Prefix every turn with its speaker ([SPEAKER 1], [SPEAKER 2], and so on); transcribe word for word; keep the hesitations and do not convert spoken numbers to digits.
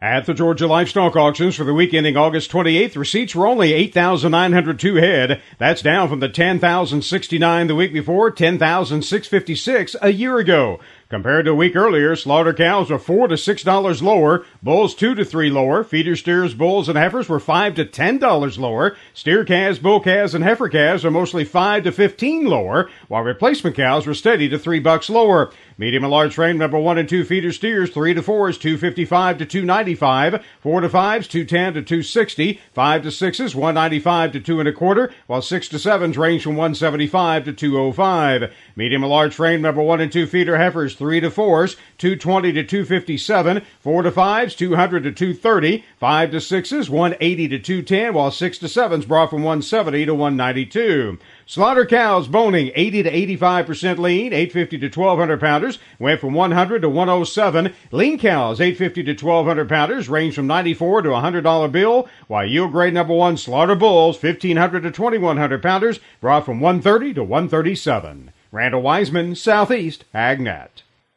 [SPEAKER 1] At the Georgia Livestock Auctions for the week ending August twenty-eighth, receipts were only eight thousand nine hundred two head. That's down from the ten thousand sixty-nine the week before, ten thousand six hundred fifty-six a year ago. Compared to a week earlier, slaughter cows were four to six dollars lower, bulls two to three lower, feeder steers, bulls, and heifers were five to ten dollars lower. Steer calves, bull calves, and heifer calves are mostly five to fifteen lower, while replacement cows were steady to three bucks lower. Medium and large frame number one and two feeder steers, three to fours, two fifty-five to two ninety-five, four to fives, two ten to two sixty, five to sixes, one ninety-five to two and a quarter, while six to sevens range from one seventy-five to two oh five. Medium and large frame number one and two feeder heifers, three to fours, two twenty to two fifty-seven, four to fives, two hundred to two thirty, five to sixes, one eighty to two ten, while six to sevens brought from one seventy to one ninety-two. Slaughter cows boning eighty to eighty-five percent lean, eight fifty to twelve hundred pounders, went from one hundred to one oh seven. Lean cows, eight fifty to twelve hundred pounders, range from ninety-four to a one hundred dollar bill, while yield grade number one slaughter bulls, fifteen hundred to twenty-one hundred pounders, brought from one thirty to one thirty-seven. Randall Wiseman, Southeast AgNet.